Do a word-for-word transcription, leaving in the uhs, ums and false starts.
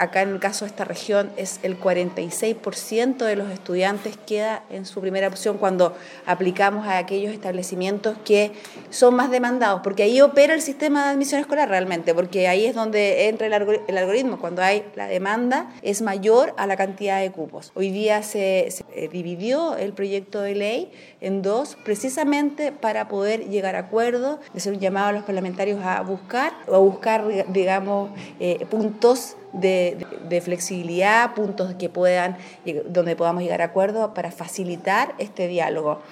acá en el caso de esta región es el cuarenta y seis por ciento de los estudiantes queda en su primera opción cuando aplicamos a aquellos establecimientos que son más demandados, porque ahí opera el sistema de admisión escolar realmente, porque ahí es donde entra el, algor- el algoritmo, cuando hay la demanda es mayor a la cantidad de cupos. Hoy día se, se eh, dividió el proyecto de ley en dos, precisamente para poder llegar a acuerdos, de hacer un llamado a los parlamentarios a buscar, o a buscar, digamos, eh, puntos de, de, de flexibilidad, puntos que puedan, donde podamos llegar a acuerdos para facilitar este diálogo.